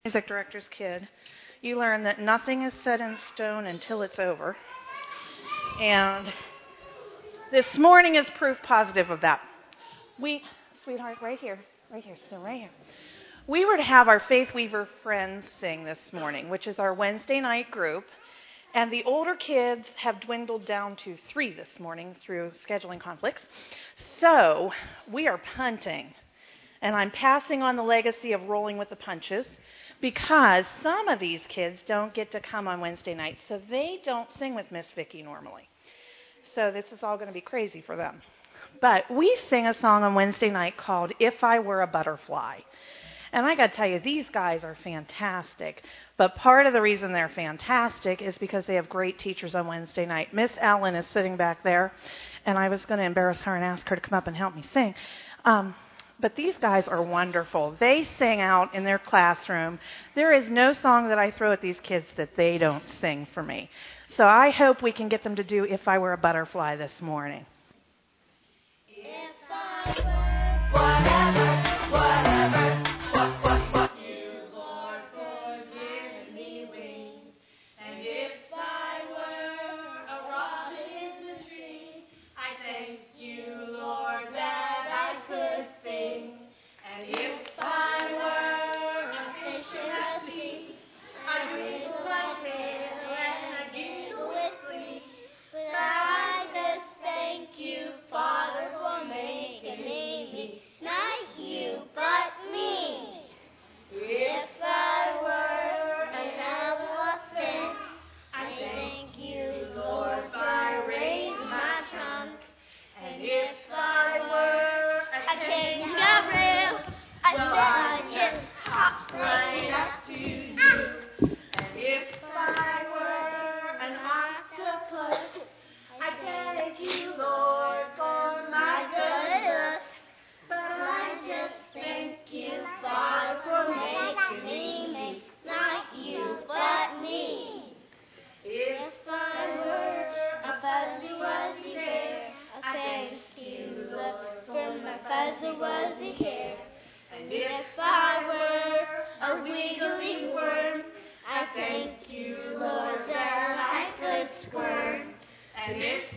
Music director's kid, you learn that nothing is set in stone until it's over. And this morning is proof positive of that. Sweetheart, right here, still right here. We were to have our Faith Weaver friends sing this morning, which is our Wednesday night group. And the older kids have dwindled down to 3 this morning through scheduling conflicts. So we are punting. And I'm passing on the legacy of rolling with the punches because some of these kids don't get to come on Wednesday nights, so they don't sing with Miss Vicki normally. So this is all going to be crazy for them. But we sing a song on Wednesday night called If I Were a Butterfly. And I got to tell you, these guys are fantastic. But part of the reason they're fantastic is because they have great teachers on Wednesday night. Miss Ellen is sitting back there, and I was going to embarrass her and ask her to come up and help me sing. But these guys are wonderful. They sing out in their classroom. There is no song that I throw at these kids that they don't sing for me. So I hope we can get them to do If I Were a Butterfly this morning. If I were whatever, you, Lord, for giving me wings. And if I were a robin in the tree, I thank you, Lord, that I could sing. And if I were a fish in the sea, I'd wiggle my tail and I'd giggle with glee. But I just thank you, Father, for making me, not you, but me. If I were an elephant, I thank you, Lord, for raising my trunk. And if I were a kangaroo, I just hop right up to you. And if I were an octopus, I thank you, Lord, for my good looks. But I just thank you, Father, for making me, not you, but me. If I were a fuzzy wuzzy bear, I thank you, Lord, for my fuzzy wuzzy hair. And if I were a wiggly worm, I thank you, Lord, that I could squirm. And if